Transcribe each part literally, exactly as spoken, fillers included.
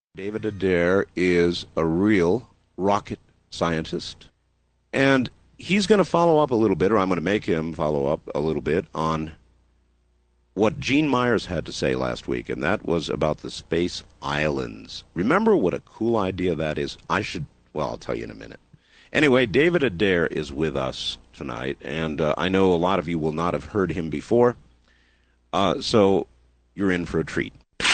David Adair is a real rocket scientist, and he's going to follow up a little bit, or I'm going to make him follow up a little bit on what Gene Myers had to say last week, and that was about the space islands. Remember what a cool idea that is? I should, well, I'll tell you in a minute. Anyway, David Adair is with us tonight, and uh, I know a lot of you will not have heard him before, uh, so you're in for a treat.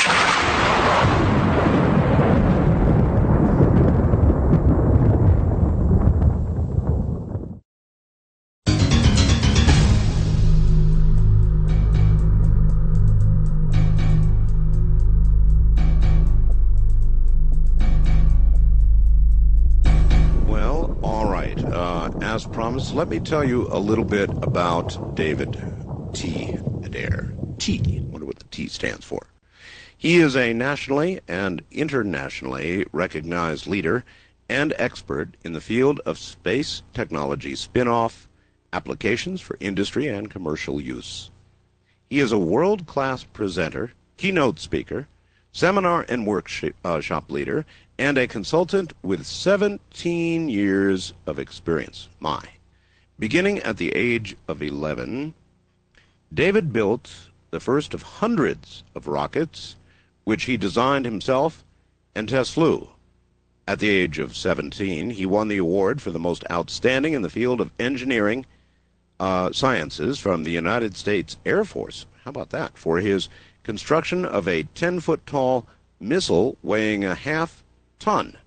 Well, all right. Uh, as promised, let me tell you a little bit about David T. Adair. T. Wonder what the T stands for. He is a nationally and internationally recognized leader and expert in the field of space technology spin-off applications for industry and commercial use. He is a world-class presenter, keynote speaker, seminar and workshop uh, leader, and a consultant with seventeen years of experience. My. Beginning at the age of eleven, David built the first of hundreds of rockets, which he designed himself and test flew. At the age of seventeen, he won the award for the most outstanding in the field of engineering uh, sciences from the United States Air Force. How about that? For his construction of a ten-foot-tall missile weighing a half ton.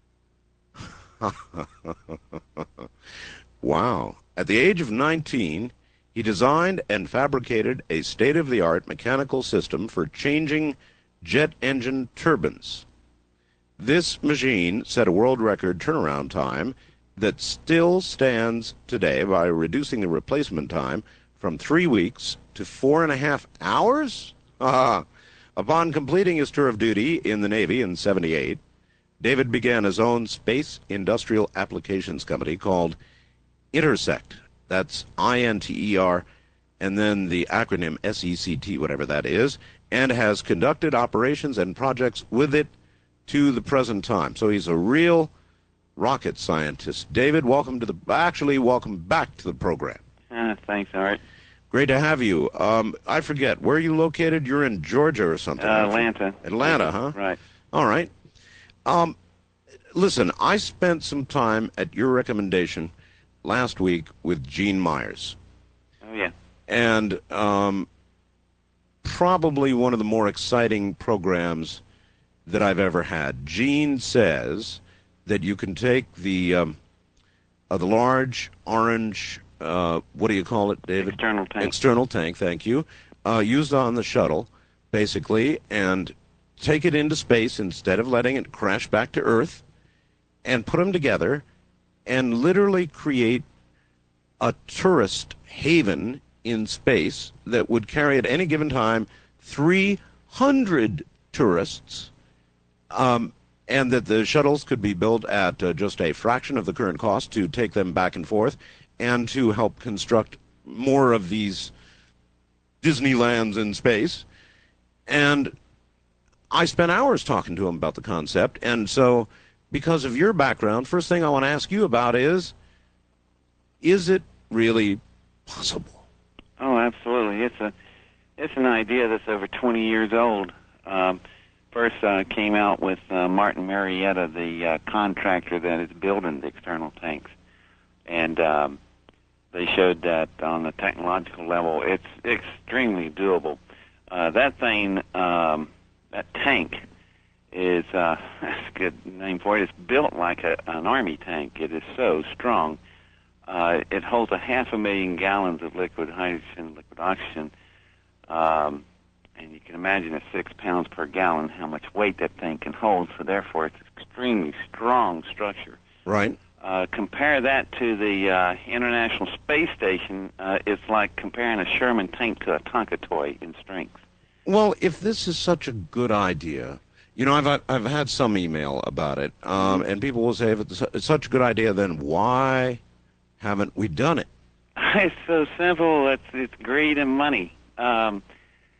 Wow. At the age of nineteen, he designed and fabricated a state-of-the-art mechanical system for changing jet engine turbines. This machine set a world record turnaround time that still stands today by reducing the replacement time from three weeks to four and a half hours? Ah. Upon completing his tour of duty in the Navy in seventy-eight, David began his own space industrial applications company called Intersect. That's I N T E R, and then the acronym S E C T, whatever that is, and has conducted operations and projects with it to the present time. So he's a real rocket scientist. David, welcome to the, actually, welcome back to the program. Uh, thanks, Art. Great to have you. Um, I forget, where are you located? You're in Georgia or something. Uh, Atlanta. Atlanta, huh? Right. All right. Um, listen, I spent some time at your recommendation last week with Gene Myers. Oh, yeah. And um, probably one of the more exciting programs that I've ever had. Gene says that you can take the um, uh, the large orange, uh, what do you call it, David? External tank. External tank, thank you, uh, used on the shuttle, basically, and take it into space instead of letting it crash back to Earth, and put them together and literally create a tourist haven in space that would carry at any given time three hundred tourists, um, and that the shuttles could be built at uh, just a fraction of the current cost to take them back and forth and to help construct more of these Disneylands in space. And I spent hours talking to him about the concept, and so because of your background, first thing I want to ask you about is, is it really possible? Oh, absolutely. It's a it's an idea that's over twenty years old. Um, first uh, came out with uh, Martin Marietta, the uh, contractor that is building the external tanks, and um, they showed that on the technological level, it's extremely doable. Uh, that thing, um, that tank, is uh, that's a good name for it. It's built like a, an army tank. It is so strong. Uh, it holds a half a million gallons of liquid hydrogen, liquid oxygen, um, and you can imagine at six pounds per gallon how much weight that thing can hold. So therefore, it's an extremely strong structure. Right. Uh, compare that to the uh, International Space Station. Uh, it's like comparing a Sherman tank to a Tonka toy in strength. Well, if this is such a good idea, you know, I've I've had some email about it, um, and people will say, if it's, it's such a good idea, then why haven't we done it? It's so simple. It's it's greed and money. Um,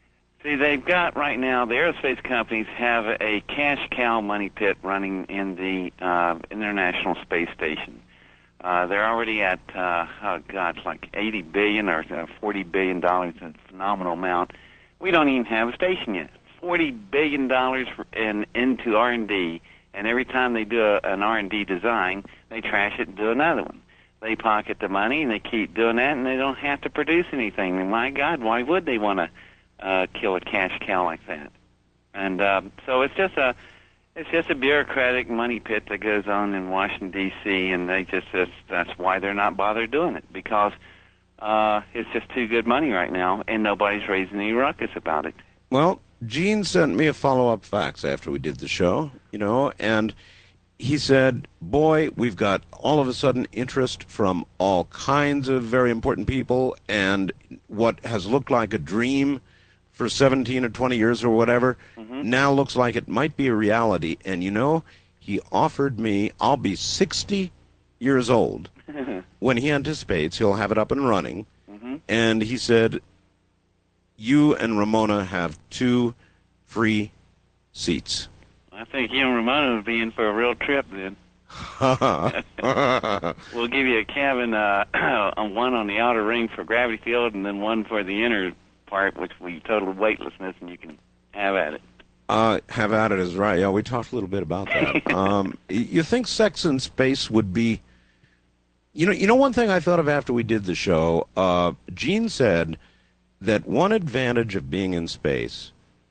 See, they've got right now, the aerospace companies have a cash cow money pit running in the uh, International Space Station. Uh, they're already at, uh, oh God, like eighty billion dollars or uh, forty billion dollars, a phenomenal amount. We don't even have a station yet. forty billion dollars in, into R and D, and every time they do a, an R and D design, they trash it and do another one. They pocket the money, and they keep doing that, and they don't have to produce anything. And my God, why would they want to uh, kill a cash cow like that? And um, so it's just a it's just a bureaucratic money pit that goes on in Washington D C, and they just that's, that's why they're not bothered doing it, because uh, it's just too good money right now, and nobody's raising any ruckus about it. Well, Gene sent me a follow-up fax after we did the show, you know, and he said, boy, we've got all of a sudden interest from all kinds of very important people, and what has looked like a dream for seventeen or twenty years or whatever mm-hmm. now looks like it might be a reality. And, you know, he offered me, I'll be sixty years old when he anticipates he'll have it up and running. Mm-hmm. And he said, you and Ramona have two free seats. I think you and Ramona would be in for a real trip then. We'll give you a cabin, uh, one on the outer ring for Gravity Field, and then one for the inner part, which will be total weightlessness, and you can have at it. Uh, have at it is right. Yeah, we talked a little bit about that. um, you think sex in space would be... You know, you know one thing I thought of after we did the show? Uh, Gene said that one advantage of being in space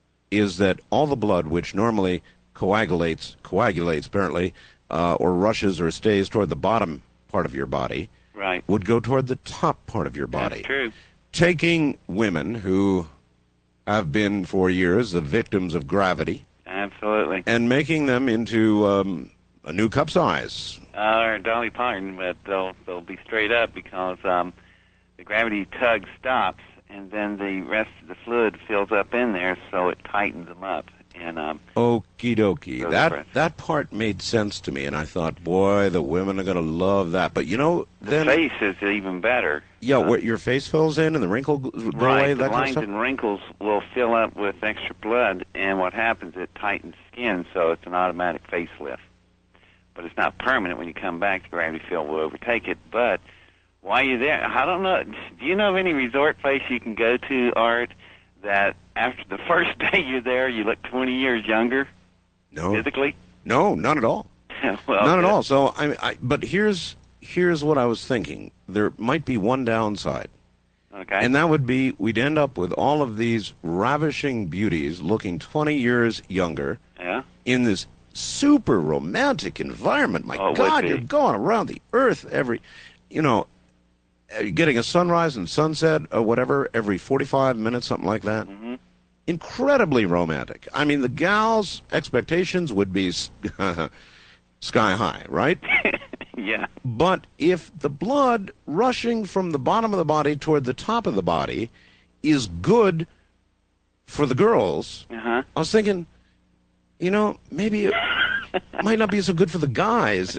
is that all the blood, which normally coagulates, coagulates apparently, uh, or rushes or stays toward the bottom part of your body, right, would go toward the top part of your body. That's true. Taking women who have been for years the victims of gravity, absolutely, and making them into um, a new cup size. Uh, or Dolly Parton, but they'll they'll be straight up because um, the gravity tug stops, and then the rest of the fluid fills up in there, so it tightens them up. And um, okie dokie, that that part made sense to me, and I thought, boy, the women are going to love that. But you know, the then face is even better. Yeah, uh, what your face fills in and the wrinkle go right, away. The that lines kind of stuff? and wrinkles will fill up with extra blood, and what happens? It tightens skin, so it's an automatic facelift. But it's not permanent. When you come back, the gravity field will overtake it. But while you're there, I don't know. Do you know of any resort place you can go to, Art, that after the first day you're there, you look twenty years younger? No. Physically? No, not at all. well, not good. at all. So, I, I, but here's here's what I was thinking. There might be one downside. Okay. And that would be we'd end up with all of these ravishing beauties looking twenty years younger. Yeah. In this super romantic environment. My oh, God, you're going around the earth every, you know, getting a sunrise and sunset or whatever every forty-five minutes, something like that. Mm-hmm. Incredibly romantic. I mean, the gal's expectations would be sky high, right? Yeah. But if the blood rushing from the bottom of the body toward the top of the body is good for the girls, uh-huh. I was thinking, you know, maybe it might not be so good for the guys.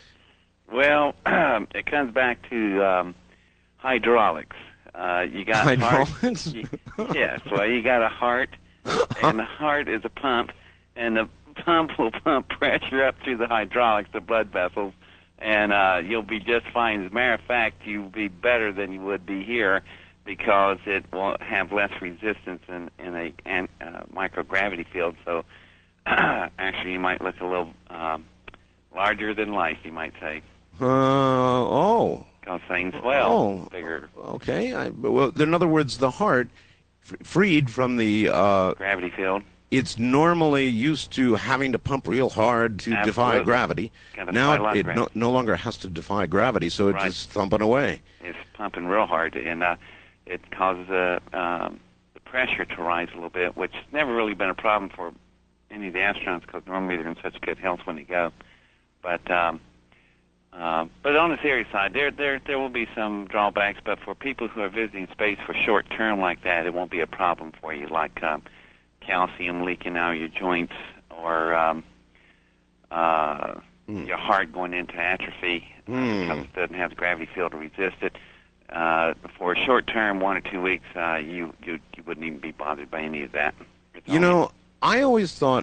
Well, it comes back to um, hydraulics. Uh, you got hydraulics? Heart. You, yes. Well, you got a heart, and the heart is a pump, and the pump will pump pressure up through the hydraulics, the blood vessels, and uh, you'll be just fine. As a matter of fact, you'll be better than you would be here because it will have less resistance in, in a an, uh, microgravity field. So actually, you might look a little um, larger than life, you might say. Uh, oh. Because things swell oh, bigger. Okay. I, well, in other words, the heart, f freed from the uh, gravity field, it's normally used to having to pump real hard to Absolutely. defy gravity. Gotta now it, it, it no, no longer has to defy gravity, so it's right. just thumping away. It's pumping real hard, and uh, it causes uh, um, the pressure to rise a little bit, which has never really been a problem for any of the astronauts because normally they're in such good health when they go. But um, uh, but on the serious side, there there there will be some drawbacks. But for people who are visiting space for short term like that, it won't be a problem for you, like um, calcium leaking out of your joints or um, uh, mm. your heart going into atrophy mm. because it doesn't have the gravity field to resist it. Uh, for a short term, one or two weeks, uh, you, you you wouldn't even be bothered by any of that. It's You only- know, I always thought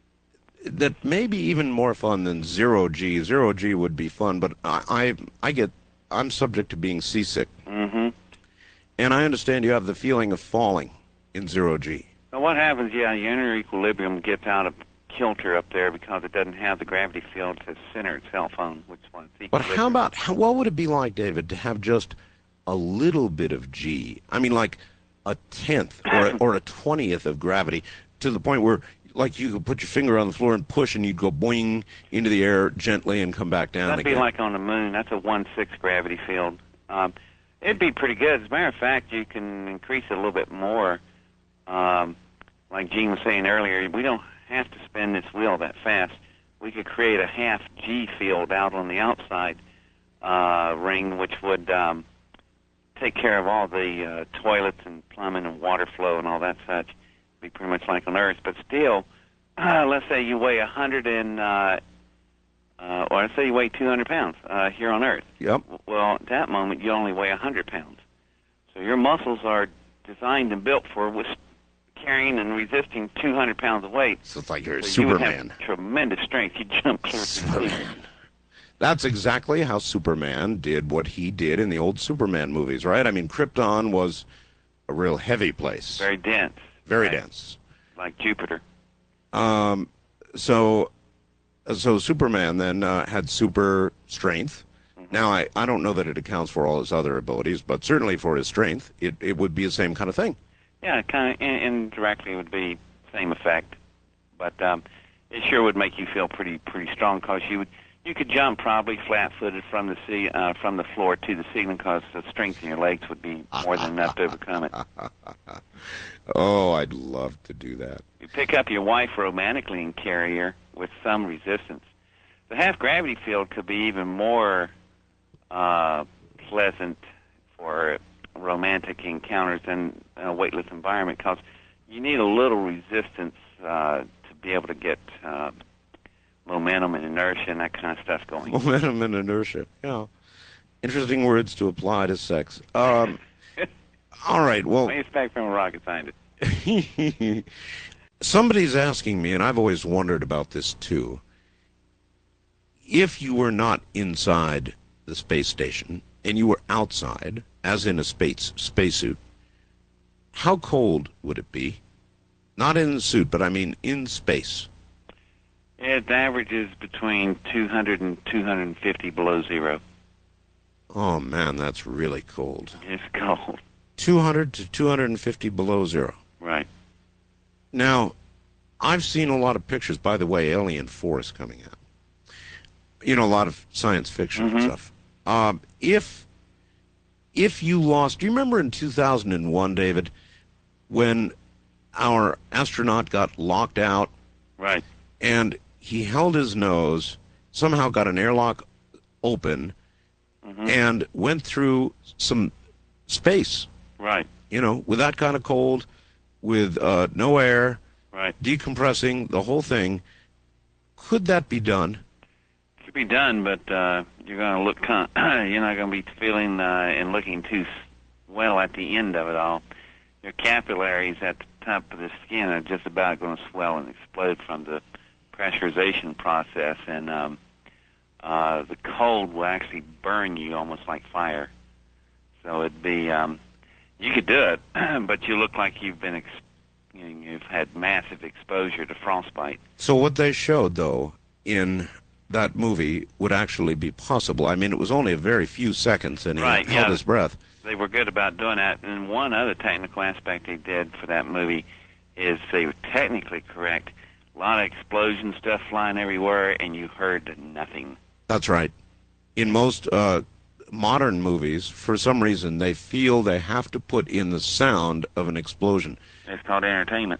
that maybe even more fun than zero G. Zero G would be fun, but I, I, I get, I'm subject to being seasick. Mhm. And I understand you have the feeling of falling in zero G. So what happens? Yeah, your inner equilibrium gets out of kilter up there because it doesn't have the gravity field to center itself on, which one. But how about, how, what would it be like, David, to have just a little bit of G? I mean, like a tenth or a, or a twentieth of gravity, to the point where, like, you could put your finger on the floor and push, and you'd go boing into the air gently and come back down That'd again. be like on the moon. That's a one-sixth gravity field. Um, it'd be pretty good. As a matter of fact, you can increase it a little bit more. Um, like Gene was saying earlier, we don't have to spin this wheel that fast. We could create a half G field out on the outside uh, ring, which would um, take care of all the uh, toilets and plumbing and water flow and all that such. Be pretty much like on Earth, but still, uh, let's say you weigh a hundred and, uh, uh, or let's say you weigh two hundred pounds uh, here on Earth. Yep. Well, at that moment, you only weigh a hundred pounds. So your muscles are designed and built for with carrying and resisting two hundred pounds of weight. So it's like you're So you would Superman. have tremendous strength. You jump clear through the ceiling. Superman. That's exactly how Superman did what he did in the old Superman movies, right? I mean, Krypton was a real heavy place. Very dense. Very right? dense. Like Jupiter. Um, so, so Superman then uh, had super strength. Mm-hmm. Now, I, I don't know that it accounts for all his other abilities, but certainly for his strength, it, it would be the same kind of thing. Yeah, kind of in, indirectly would be same effect, but um, it sure would make you feel pretty pretty strong because you would you could jump probably flat-footed from the sea uh, from the floor to the ceiling because the strength in your legs would be more than enough to overcome it. Oh, I'd love to do that. You pick up your wife romantically and carry her with some resistance. The half-gravity field could be even more uh, pleasant for romantic encounters than a weightless environment because you need a little resistance uh, to be able to get uh, momentum and inertia and that kind of stuff going. Momentum and inertia. Yeah. Interesting words to apply to sex. Um, all right. Well, What do you expect from a rocket scientist? somebody's asking me, and I've always wondered about this too. If you were not inside the space station and you were outside, as in a space spacesuit, how cold would it be? Not in the suit, but I mean in space. It averages between two hundred and two hundred fifty below zero. Oh man, that's really cold. It's cold. two hundred to two hundred fifty below zero. Right. Now, I've seen a lot of pictures, by the way, Alien four is coming out. You know, a lot of science fiction and Mhm. stuff. Um, if if you lost, do you remember in two thousand one, David, when our astronaut got locked out Right. and he held his nose, somehow got an airlock open, Mhm. and went through some space, Right. you know, with that kind of cold, with uh, no air, Right. decompressing, the whole thing. Could that be done? Could be done, but uh, you're going to look. Con- you're not going to be feeling uh, and looking too s- well at the end of it all. Your capillaries at the top of the skin are just about going to swell and explode from the pressurization process, and um, uh, the cold will actually burn you almost like fire. So it'd be. Um, you could do it, but you look like you've been. Ex- you know, you've had massive exposure to frostbite. So what they showed, though, in that movie would actually be possible. I mean, it was only a very few seconds, and he Right, held yeah. his breath. They were good about doing that. And one other technical aspect they did for that movie is they were technically correct. A lot of explosion stuff flying everywhere, and you heard nothing. That's right. In most uh, modern movies, for some reason, they feel they have to put in the sound of an explosion. It's called entertainment.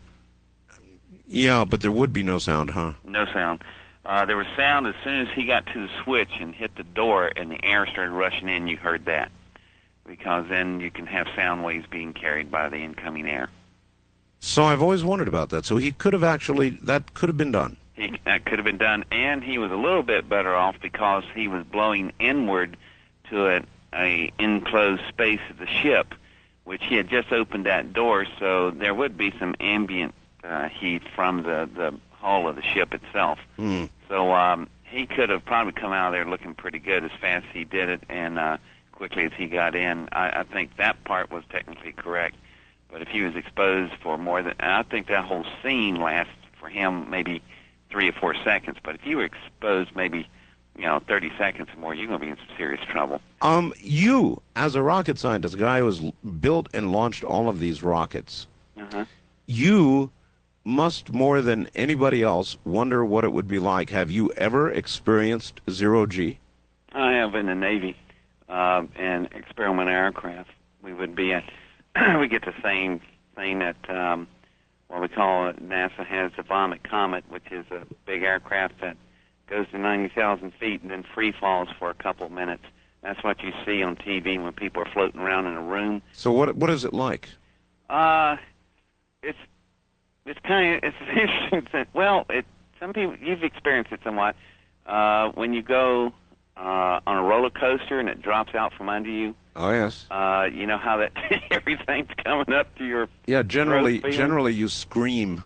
Yeah, but there would be no sound, huh? No sound. Uh, there was sound as soon as he got to the switch and hit the door and the air started rushing in, you heard that. Because then you can have sound waves being carried by the incoming air. So I've always wondered about that. So he could have actually, that could have been done. He, that could have been done, and he was a little bit better off because he was blowing inward to it a enclosed space of the ship, which he had just opened that door, so there would be some ambient uh, heat from the, the hull of the ship itself. Mm. So um, he could have probably come out of there looking pretty good as fast as he did it and uh, quickly as he got in. I, I think that part was technically correct. But if he was exposed for more than, and I think that whole scene lasts for him maybe three or four seconds. But if you were exposed maybe, you know, thirty seconds or more, you're going to be in some serious trouble. Um, you, as a rocket scientist, a guy who has l- built and launched all of these rockets, Uh-huh. you must, more than anybody else, wonder what it would be like. Have you ever experienced zero G? I have in the Navy uh, and experimental aircraft. We would be at, we get the same thing that um, what we call it, NASA has the Vomit Comet, which is a big aircraft that goes to ninety thousand feet and then free falls for a couple of minutes. That's what you see on T V when people are floating around in a room. So what what is it like? Uh, it's it's kind of it's interesting. Well, it some people you've experienced it somewhat. Uh, when you go uh, on a roller coaster and it drops out from under you. Oh, yes. Uh, you know how that everything's coming up to your Yeah, generally, throat feeling? generally you scream.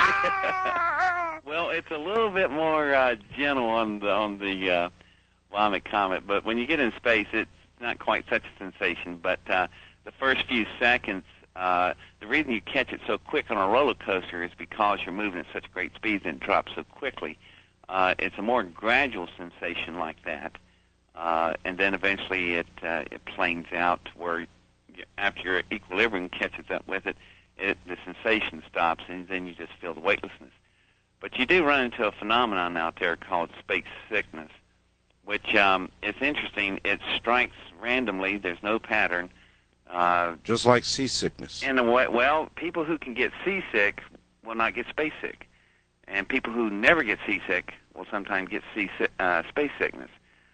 Well, it's a little bit more uh, gentle on the on the uh, Vomit Comet, but when you get in space, it's not quite such a sensation. But uh, the first few seconds, uh, the reason you catch it so quick on a roller coaster is because you're moving at such great speeds and it drops so quickly. Uh, it's a more gradual sensation like that, uh, and then eventually it uh, it planes out to where you, after your equilibrium catches up with it, it, the sensation stops, and then you just feel the weightlessness. But you do run into a phenomenon out there called space sickness, which um, is interesting. It strikes randomly. There's no pattern. Uh, Just like seasickness. in a way, well, people who can get seasick will not get space sick. And people who never get seasick will sometimes get seasick, uh, space sickness.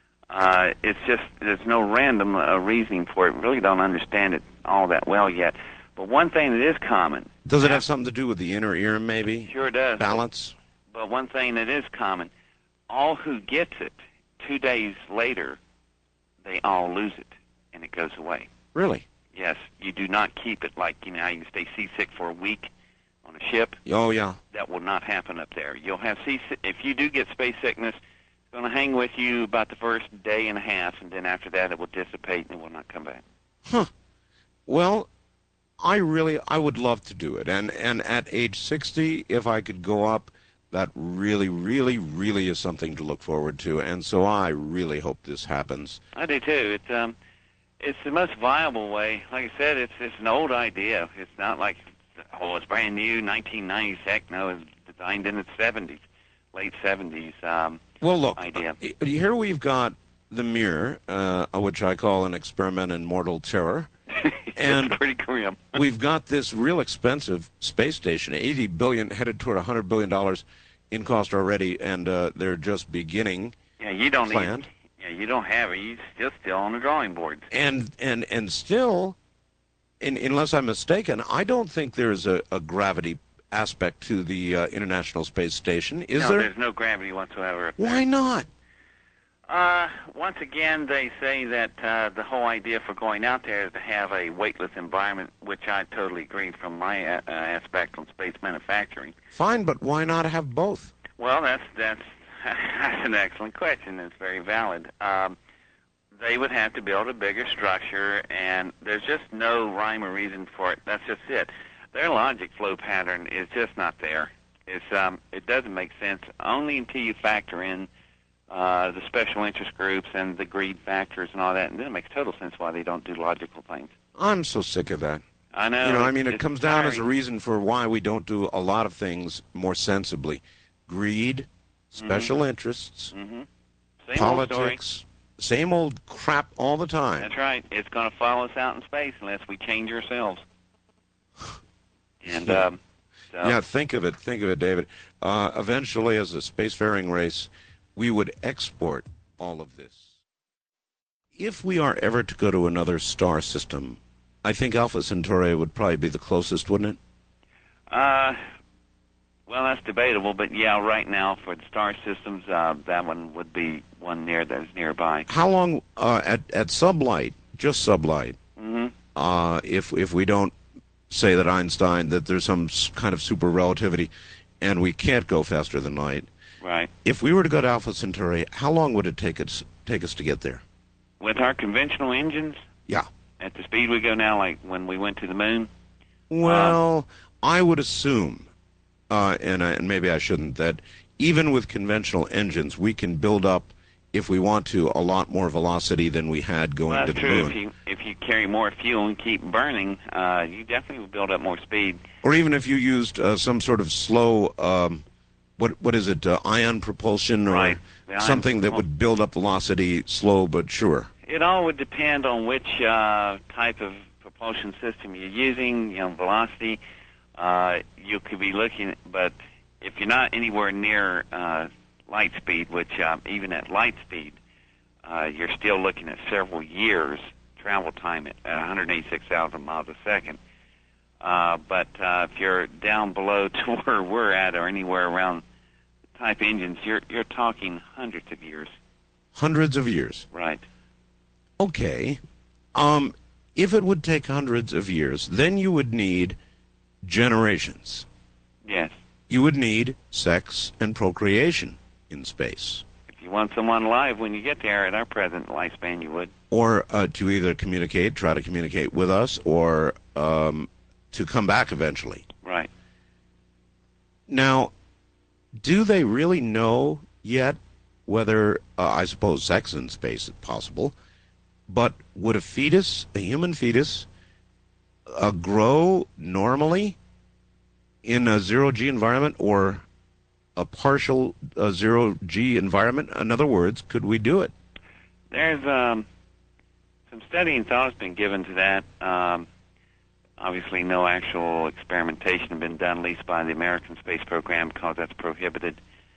Uh, it's just, there's no random uh, reasoning for it. Really don't understand it all that well yet. But one thing that is common. Does it have something to do with the inner ear, maybe? Sure does. Balance? But one thing that is common, all who gets it, two days later, they all lose it, and it goes away. Really? Yes, you do not keep it like, you know, how you can stay seasick for a week on a ship. Oh, yeah. That will not happen up there. You'll have seasick. If you do get space sickness, it's going to hang with you about the first day and a half, and then after that it will dissipate and it will not come back. Huh. Well, I really, I would love to do it. And, and at age sixty, if I could go up, that really, really, really is something to look forward to. And so I really hope this happens. I do too. It's um, it's the most viable way. Like I said, it's it's an old idea. It's not like, oh, it's brand new, nineteen ninety. Heck, no, it's designed in the seventies, late seventies. Um, Well, look, idea. uh, here we've got the Mir, uh, which I call an experiment in mortal terror. And it's pretty grim. We've got this real expensive space station, eighty billion dollars, headed toward one hundred billion dollars in cost already, and uh, they're just beginning. Yeah, you don't planned. need. Yeah, you don't have it. You're just still on the drawing board. And and and still, in, unless I'm mistaken, I don't think there's a, a gravity aspect to the uh, International Space Station. Is no, there? there's no gravity whatsoever up there. Why not? Uh, once again, they say that uh, the whole idea for going out there is to have a weightless environment, which I totally agree from my uh, aspect on space manufacturing. Fine, but why not have both? Well, that's that's that's an excellent question. It's very valid. Um, they would have to build a bigger structure, and there's just no rhyme or reason for it. That's just it. Their logic flow pattern is just not there. It's um, it doesn't make sense only until you factor in Uh, the special interest groups and the greed factors and all that, and then it makes total sense why they don't do logical things. I'm so sick of that. I know. You know, I mean, it it's comes down as a tiring. reason for why we don't do a lot of things more sensibly. Greed, special Mm-hmm. interests, Mm-hmm. Same old story. politics, same old crap all the time. That's right. It's going to follow us out in space unless we change ourselves. And um, so, Yeah, think of it, think of it, David. Uh, eventually, as a spacefaring race, we would export all of this. If we are ever to go to another star system, I think Alpha Centauri would probably be the closest, wouldn't it? Uh, well, that's debatable, but yeah, right now for the star systems, uh, that one would be one near that is nearby. How long, uh, at, at sublight, just sublight. Hmm. Uh, if if we don't say that Einstein that there's some s- kind of super relativity, and we can't go faster than light. Right. If we were to go to Alpha Centauri, how long would it take us take us to get there? With our conventional engines, Yeah. at the speed we go now, like when we went to the moon. Um, Well, I would assume, uh, and, I, and maybe I shouldn't, that even with conventional engines, we can build up, if we want to, a lot more velocity than we had going well, to that's the true. moon. If you if you carry more fuel and keep burning, uh, you definitely will build up more speed. Or even if you used uh, some sort of slow, um, what what is it, uh, ion propulsion, or Right. The ion something that propul- would build up velocity slow but sure. It all would depend on which uh, type of propulsion system you're using, you know, velocity. Uh, you could be looking, but if you're not anywhere near uh, light speed, which uh, even at light speed, uh, you're still looking at several years travel time at, at one hundred eighty-six thousand miles a second. Uh, but uh, if you're down below to where we're at, or anywhere around the type engines, you're you're talking hundreds of years. Hundreds of years. Right. Okay. Um, if it would take hundreds of years, then you would need generations. Yes. You would need sex and procreation in space. If you want someone alive when you get there at our present lifespan, you would. Or uh, to either communicate, try to communicate with us, or um, to come back eventually. Right. Now, do they really know yet whether, uh, I suppose sex in space is possible, but would a fetus, a human fetus, uh, grow normally in a zero-G environment, or a partial uh, zero-G environment? In other words, could we do it? There's um, some studying thought has been given to that. Um, obviously, no actual experimentation has been done, at least by the American space program, because that's prohibited.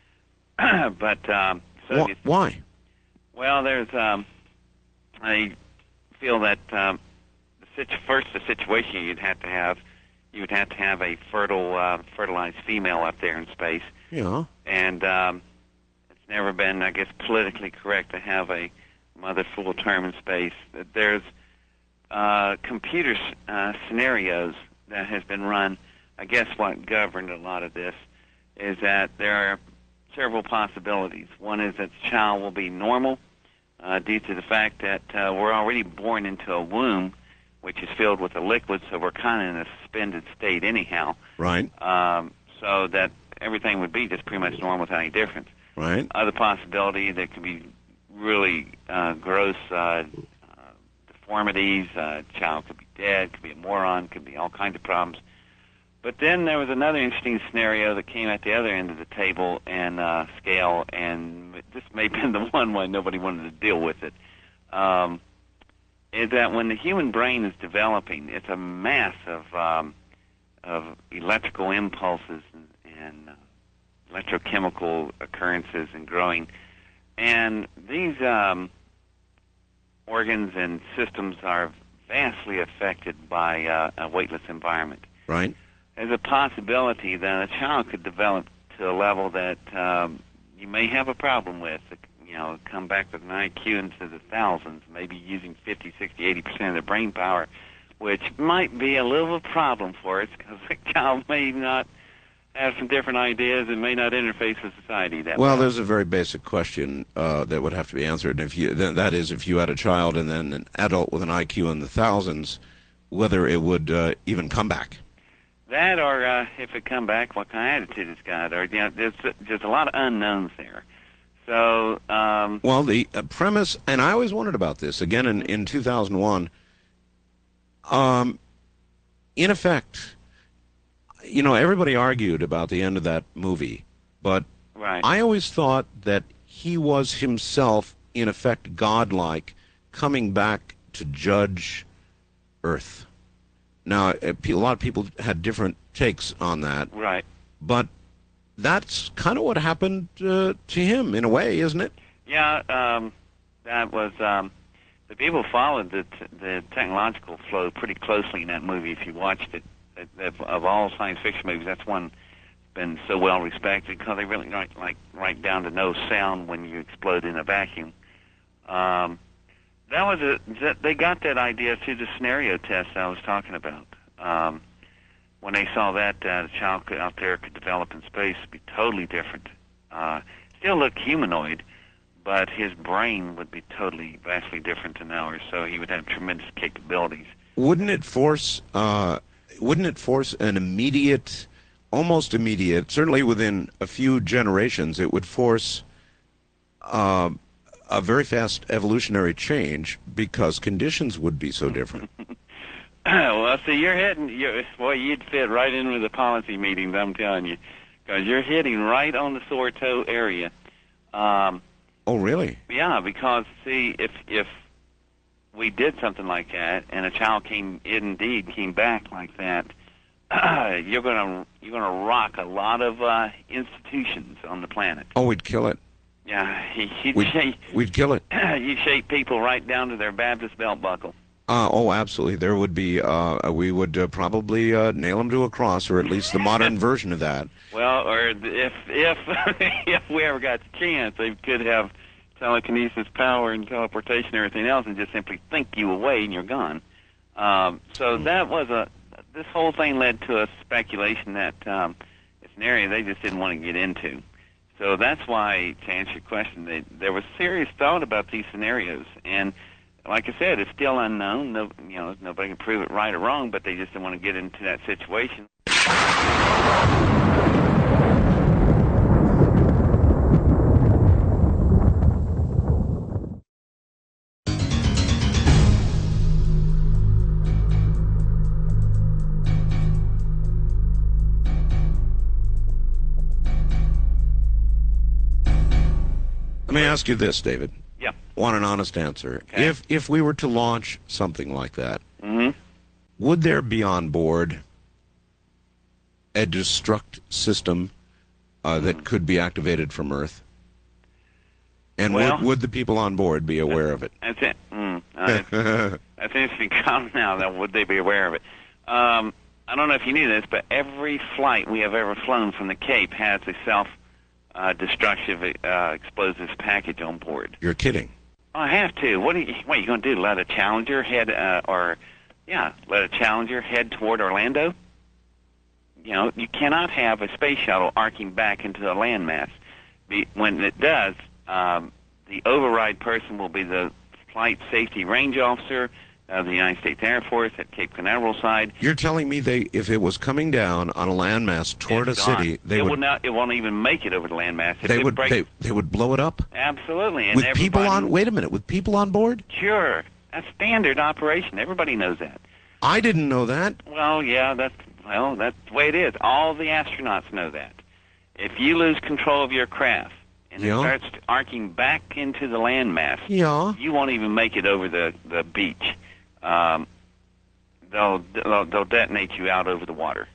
but um, so Wh- you- Why? well, there's um, I feel that um, the situ- first the situation you'd have to have, you would have to have a fertile, uh, fertilized female up there in space, Yeah. and um, it's never been, I guess, politically correct to have a mother full term in space. There's uh, computer s- uh, scenarios that has been run. I guess what governed a lot of this is that there are several possibilities. One is that the child will be normal uh, due to the fact that uh, we're already born into a womb which is filled with a liquid, so we're kind of in a suspended state anyhow. Right. Um, so that everything would be just pretty much normal without any difference. Right. Other possibility, there could be really uh, gross uh, uh, deformities. Uh, child could be dead, could be a moron, could be all kinds of problems. But then there was another interesting scenario that came at the other end of the table and uh, scale, and this may have been the one why nobody wanted to deal with it. Um, is that when the human brain is developing, it's a mass of um, of electrical impulses and, and uh, electrochemical occurrences and growing, and these um, organs and systems are vastly affected by uh, a weightless environment. Right. There's a possibility that a child could develop to a level that um, you may have a problem with. You know, come back with an I Q into the thousands, maybe using fifty, sixty, eighty percent of their brain power, which might be a little problem for us because the child may not have some different ideas and may not interface with society that Well, well. there's a very basic question uh, that would have to be answered. And if you, th- that is, if you had a child and then an adult with an I Q in the thousands, whether it would uh, even come back. That, or uh, if it come back, what kind of attitude it's got, or you know, there's there's a lot of unknowns there. So, um, Well, the uh, premise, and I always wondered about this, again in, in two thousand one, um, in effect, you know, everybody argued about the end of that movie, but right, I always thought that he was himself, in effect, godlike, coming back to judge Earth. Now, a pe- a lot of people had different takes on that, right. but that's kind of what happened uh, to him, in a way, isn't it? Yeah, um, that was um, the people followed the t- the technological flow pretty closely in that movie. If you watched it, of, of all science fiction movies, that's one been so well respected because they really write like right down to no sound when you explode in a vacuum. Um, That was a that they got that idea through the scenario test I was talking about. Um, when they saw that uh, the child could, out there could develop in space, be totally different. Uh, still look humanoid, but his brain would be totally, vastly different than ours. So he would have tremendous capabilities. Wouldn't it force? Uh, wouldn't it force an immediate, almost immediate, certainly within a few generations, it would force uh, a very fast evolutionary change because conditions would be so different. Well, see, you're hitting, you're, boy, you'd fit right in with the policy meetings, I'm telling you, because you're hitting right on the sore toe area. Um, Oh, really? yeah, because, see, if if we did something like that and a child came, indeed came back like that, you're gonna you're gonna rock a lot of uh, institutions on the planet. Oh, we'd kill it. Yeah, you'd We'd, shape we'd kill it. you'd shape people right down to their Baptist belt buckle. Uh, oh, absolutely. There would be, uh, we would uh, probably uh, nail them to a cross, or at least the modern version of that. Well, or if if if we ever got the chance, they could have telekinesis power and teleportation and everything else, and just simply think you away and you're gone. Um, so that was a. This whole thing led to a speculation that um, it's an area they just didn't want to get into. So that's why, to answer your question, they, there was serious thought about these scenarios, and like I said, it's still unknown. No, you know, nobody can prove it right or wrong, but they just didn't want to get into that situation. Let me ask you this, David. Yeah. Want an honest answer. Okay. If if we were to launch something like that, Mm-hmm. would there be on board a destruct system uh, that could be activated from Earth? And Well- would, would the people on board be aware of it? That's it. Mm, uh, that's, that's an interesting comment now. That would they be aware of it? Um, I don't know if you knew this, but every flight we have ever flown from the Cape has a self uh, destructive uh, explosives package on board. You're kidding. Oh, I have to. What are you? What are you going to do? Let a Challenger head, uh, or yeah, let a Challenger head toward Orlando? You know, you cannot have a space shuttle arcing back into the landmass. Be, when it does, um, the override person will be the flight safety range officer of the United States Air Force at Cape Canaveral side. You're telling me they, if it was coming down on a landmass toward It's a gone. city, they it would, will not. It won't even make it over the landmass. If they it would, breaks, they, they would blow it up absolutely. And with people everybody- on. Wait a minute, with people on board? Sure, that's standard operation. Everybody knows that. I didn't know that. Well, yeah, that's well, that's the way it is. All the astronauts know that. If you lose control of your craft and Yeah. it starts arcing back into the landmass, Yeah. you won't even make it over the the beach. Um, they'll, they'll they'll detonate you out over the water.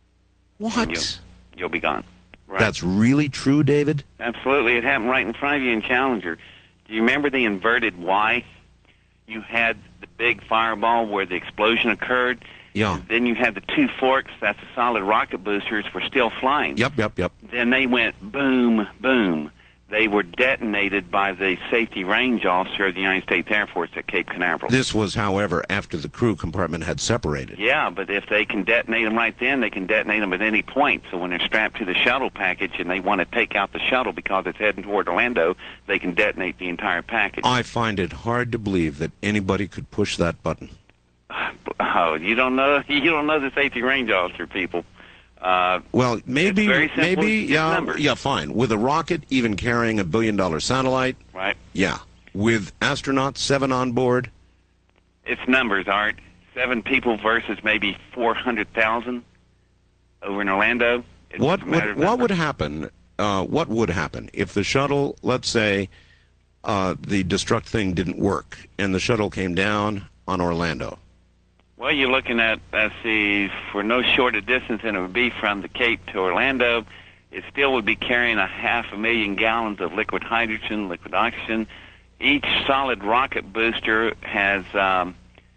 What? You- You'll be gone. Right. That's really true, David? Absolutely. It happened right in front of you in Challenger. Do you remember the inverted Y? You had the big fireball where the explosion occurred. Yeah. Then you had the two forks. That's the solid rocket boosters were still flying. Yep, yep, yep. Then they went boom, boom. They were detonated by the safety range officer of the United States Air Force at Cape Canaveral. This was, however, after the crew compartment had separated. Yeah, but if they can detonate them right then, they can detonate them at any point. So when they're strapped to the shuttle package and they want to take out the shuttle because it's heading toward Orlando, they can detonate the entire package. I find it hard to believe that anybody could push that button. Oh, you don't know? You don't know the safety range officer, people. Uh, Well, maybe, It's very simple. maybe, It's yeah, numbers. yeah, fine. With a rocket, even carrying a billion-dollar satellite, right? yeah. With astronauts, seven on board, It's numbers, Art. Seven people versus maybe four hundred thousand over in Orlando. It's what a matter would of what numbers. would happen? Uh, what would happen if the shuttle, let's say, uh, the destruct thing didn't work and the shuttle came down on Orlando? Well, you're looking at, let's see, for no shorter distance than it would be from the Cape to Orlando, it still would be carrying a half a million gallons of liquid hydrogen, liquid oxygen. Each solid rocket booster has um,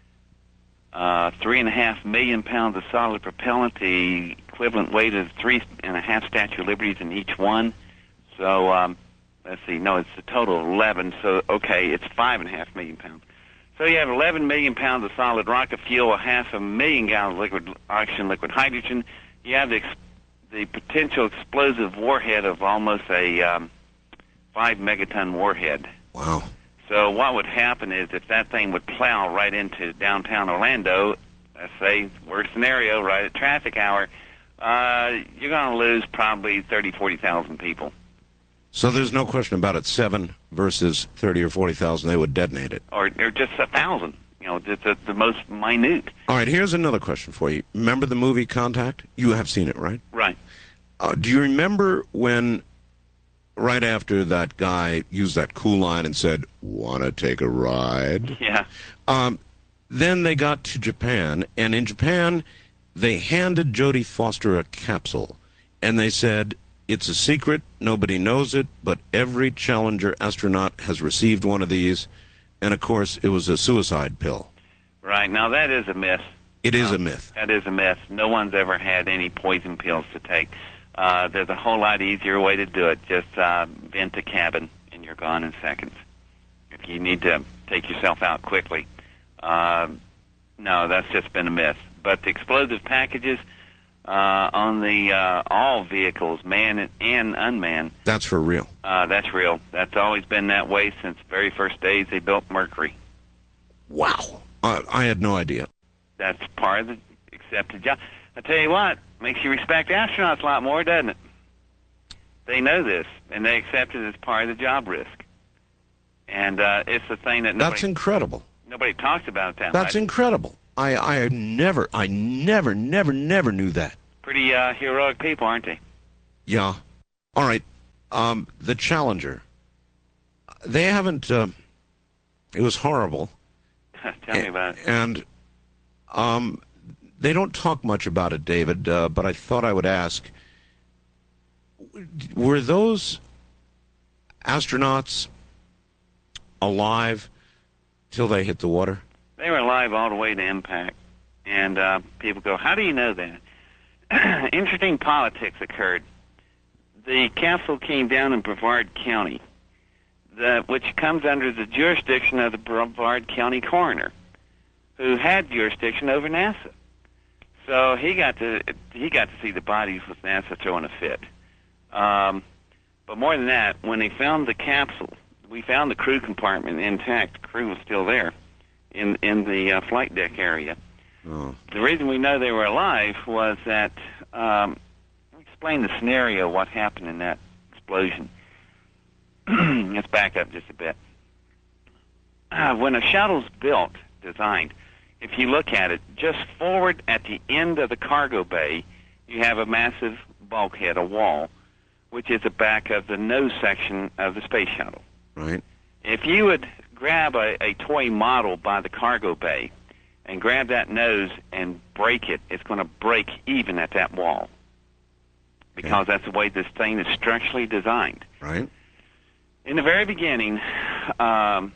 uh, three and a half million pounds of solid propellant, the equivalent weight of three and a half Statue of Liberties in each one. So, um, let's see, no, it's a total of eleven. So, okay, it's five and a half million pounds. So you have eleven million pounds of solid rocket fuel, a half a million gallons of liquid oxygen, liquid hydrogen. You have the, ex- the potential explosive warhead of almost a um, five megaton warhead. Wow. So what would happen is if that thing would plow right into downtown Orlando, let's say, worst scenario, right at traffic hour, uh, you're going to lose probably thirty, forty thousand people. So there's no question about it. Seven versus thirty or forty thousand, they would detonate it. Or, or just a thousand. You know, just the, the most minute. All right, here's another question for you. Remember the movie Contact? You have seen it, right? Right. Uh, do you remember when, right after that guy used that cool line and said, "Want to take a ride?" Yeah. Um, then they got to Japan, and in Japan, they handed Jodie Foster a capsule, and they said, "It's a secret, nobody knows it, but every Challenger astronaut has received one of these," and of course, it was a suicide pill. Right. Now, that is a myth. It is Um, a myth. That is a myth. No one's ever had any poison pills to take. Uh, there's a whole lot easier way to do it. Just uh, vent a cabin, and you're gone in seconds. If you need to take yourself out quickly. Uh, no, that's just been a myth. But the explosive packages uh, on the uh, all vehicles, manned and unmanned, That's for real. uh, that's real. That's always been that way since the very first days they built Mercury. Wow. Uh, I had no idea. That's part of the accepted job. I tell you what, makes you respect astronauts a lot more, doesn't it? They know this, and they accept it as part of the job risk. And uh, it's the thing that That's nobody, incredible. nobody talks about that That's much. incredible. I, I never, I never, never, never knew that. Pretty uh, heroic people, aren't they? Yeah. All right. Um, the Challenger. They haven't. Uh, it was horrible. Tell me about it. And um, they don't talk much about it, David. Uh, but I thought I would ask: were those astronauts alive till they hit the water? They were alive all the way to impact. And uh, people go, how do you know that? Interesting politics occurred. The capsule came down in Brevard County, the, which comes under the jurisdiction of the Brevard County coroner, who had jurisdiction over NASA. So he got to he got to see the bodies with NASA throwing a fit. Um, but more than that, when they found the capsule, we found the crew compartment intact. The crew was still there in in the uh, flight deck area. Oh. The reason we know they were alive was that um, explain the scenario, what happened in that explosion. Let's back up just a bit. Uh, when a shuttle's built, designed, if you look at it, just forward at the end of the cargo bay, you have a massive bulkhead, a wall, which is the back of the nose section of the space shuttle. Right. If you would grab a, a toy model by the cargo bay and grab that nose and break it, it's going to break even at that wall, because Okay. that's the way this thing is structurally designed. Right. In the very beginning, um,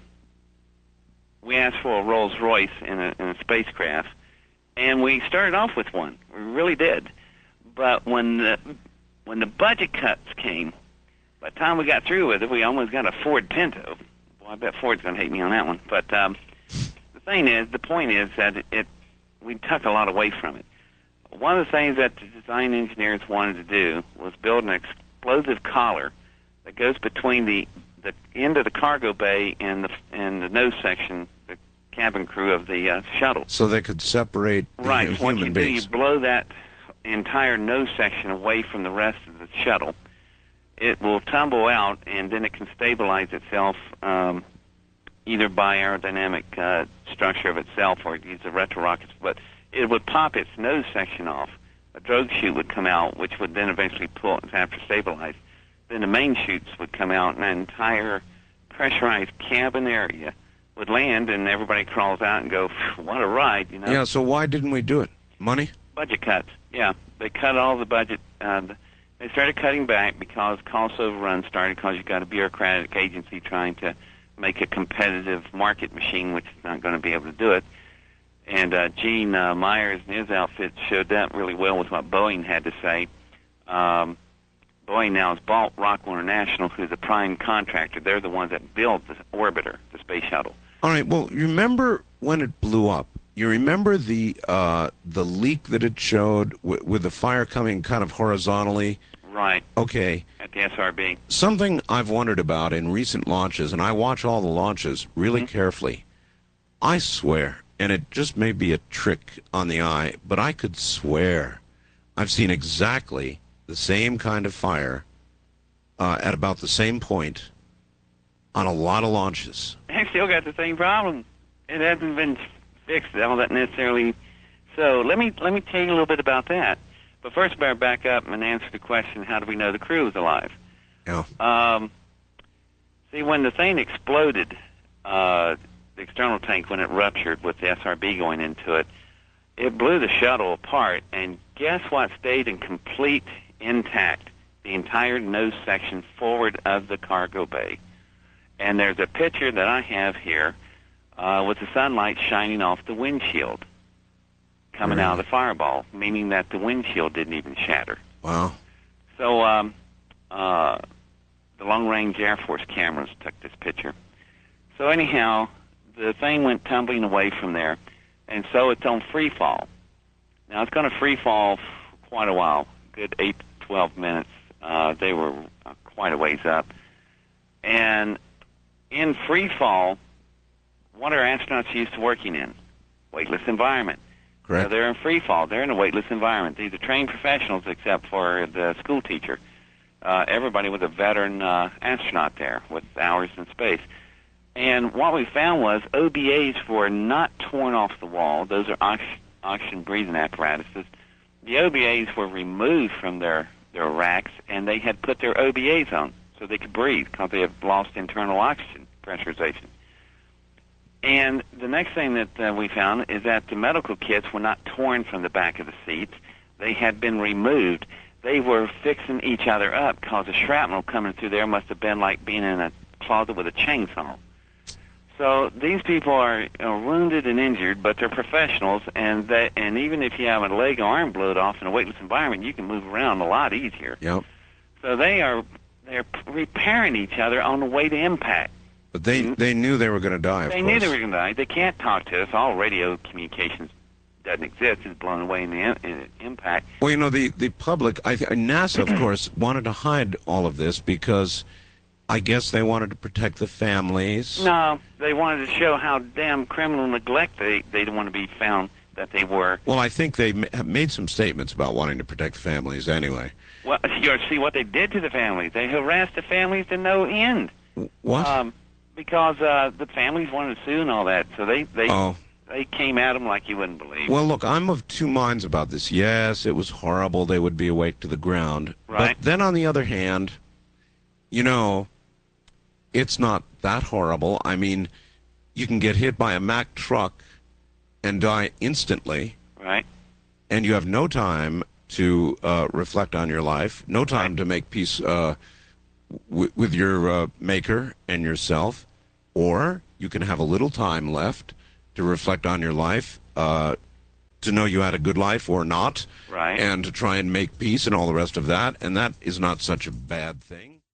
we asked for a Rolls-Royce in a, in a spacecraft, and we started off with one. We really did. But when the when the budget cuts came, by the time we got through with it, we almost got a Ford Pinto. Well, I bet Ford's going to hate me on that one. But um, the thing is, the point is that it, it we took a lot away from it. One of the things that the design engineers wanted to do was build an explosive collar that goes between the the end of the cargo bay and the and the nose section, the cabin crew of the uh, shuttle. So they could separate Right. uh, What human you do, beings. you blow that entire nose section away from the rest of the shuttle. It will tumble out, and then it can stabilize itself um, either by aerodynamic uh, structure of itself or use the retro rockets. But it would pop its nose section off. A drogue chute would come out, which would then eventually pull it after stabilized. Then the main chutes would come out, and an entire pressurized cabin area would land, and everybody crawls out and go, what a ride, you know? Yeah. So why didn't we do it? Money? Budget cuts, yeah. They cut all the budget. Uh, they started cutting back because cost overruns started because you've got a bureaucratic agency trying to make a competitive market machine, which is not going to be able to do it. And uh, Gene uh, Myers and his outfit showed that really well with what Boeing had to say. Um, Boeing now has bought Rockwell International, who's a prime contractor. They're the ones that build the orbiter, the space shuttle. All right. Well, you remember when it blew up? You remember the uh, the leak that it showed w with the fire coming kind of horizontally? Right. Okay. At the S R B. Something I've wondered about in recent launches, and I watch all the launches really Mhm. carefully. I swear, and it just may be a trick on the eye, but I could swear I've seen exactly the same kind of fire uh, at about the same point on a lot of launches. I still got the same problem. It hasn't been fixed all that necessarily. So let me let me tell you a little bit about that. But first, I better back up and answer the question: how do we know the crew was alive? Yeah. Um, see, when the thing exploded, uh, the external tank, when it ruptured with the S R B going into it, it blew the shuttle apart. And guess what stayed in complete intact? The entire nose section forward of the cargo bay. And there's a picture that I have here uh, with the sunlight shining off the windshield coming out of the fireball, meaning that the windshield didn't even shatter. Wow. So um, uh, the long-range Air Force cameras took this picture. So anyhow, the thing went tumbling away from there, and so it's on free fall. Now, it's going to free fall for quite a while, good eight to twelve minutes. Uh, they were uh, quite a ways up. And in free fall, what are astronauts used to working in? Weightless environment. Correct. So they're in free fall. They're in a weightless environment. These are trained professionals except for the school teacher. Uh, everybody was a veteran uh, astronaut there with hours in space. And what we found was O B As were not torn off the wall. Those are ox oxygen breathing apparatuses. The O B As were removed from their, their racks, and they had put their O B As on so they could breathe because they had lost internal oxygen pressurization. And the next thing that uh, we found is that the medical kits were not torn from the back of the seats. They had been removed. They were fixing each other up because the shrapnel coming through there must have been like being in a closet with a chainsaw. So these people are, are wounded and injured, but they're professionals, and they, and even if you have a leg or arm blowed off in a weightless environment, you can move around a lot easier. Yep. So they are they're repairing each other on the way to impact. But they they knew they were going to die. Of They course. knew they were going to die. They can't talk to us. All radio communications doesn't exist. It's blown away in the in, in impact. Well, you know, the the public, I th NASA, of course, wanted to hide all of this because I guess they wanted to protect the families. No, they wanted to show how damn criminal neglect they they didn't want to be found that they were. Well, I think they ma have made some statements about wanting to protect the families anyway. Well, you see what they did to the families. They harassed the families to no end. What? Um, because uh, the families wanted to sue and all that, so they they oh. they came at them like you wouldn't believe. Well, look, I'm of two minds about this. Yes, it was horrible. They would be awake to the ground. Right. But then on the other hand, you know, it's not that horrible. I mean, you can get hit by a Mack truck and die instantly. Right. And you have no time to uh, reflect on your life, no time Right. to make peace uh, w with your uh, maker and yourself, or you can have a little time left to reflect on your life, uh, to know you had a good life or not, Right. and to try and make peace and all the rest of that, and that is not such a bad thing.